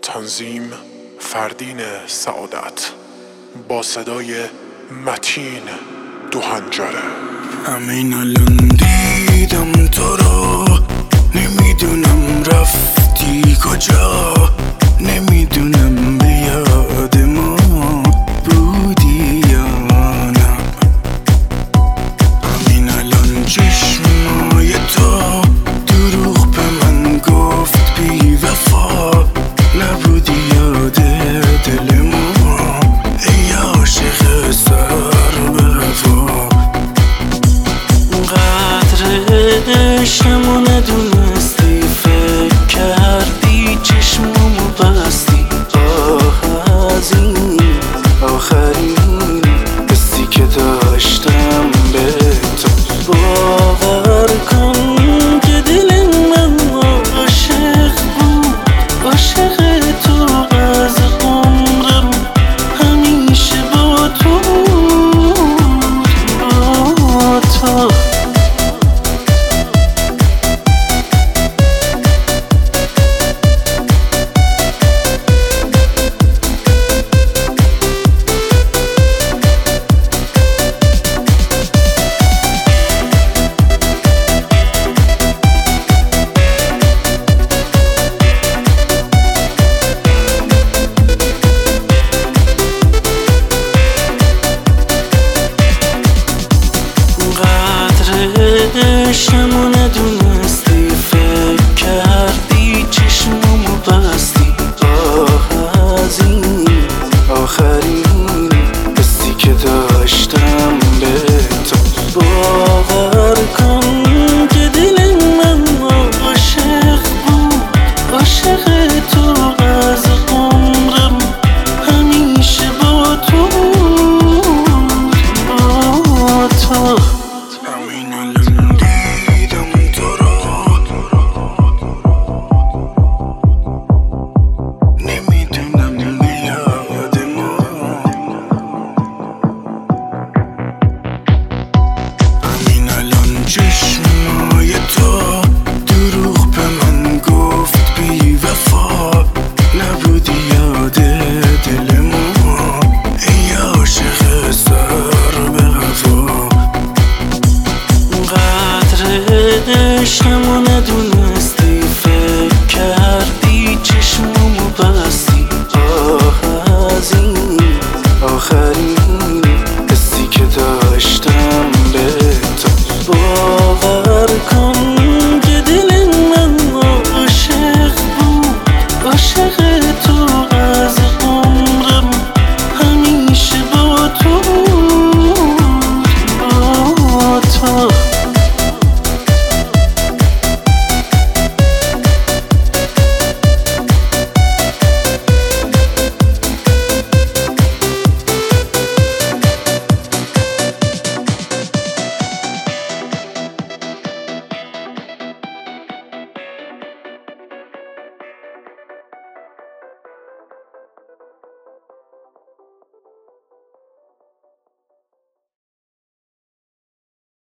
تنظیم فردین سعادت با صدای متین دوهنجره. همین الان دیدم تو رو، نمیدونم رفتی کجا، نمیدونم به یاد ما بودی یا نه. همین الان چشمای تو دروغ به من گفت بی وفا، نبودی یاد دل ما ای عاشق سر به هوا. قدر عشقمو ندونستی، فکر کردی چشممو بستی. آه از این آخرین حسی که داشتم به تو. باور کن که دل من عاشق بود، عاشق تو از عمرم همیشه با تو، با تو. عشقمو ندونستی، فکر کردی چشممو بستی. آه از این آخرین حسی که داشتم به تو. باور کن که دل من عاشق بود، عاشق تو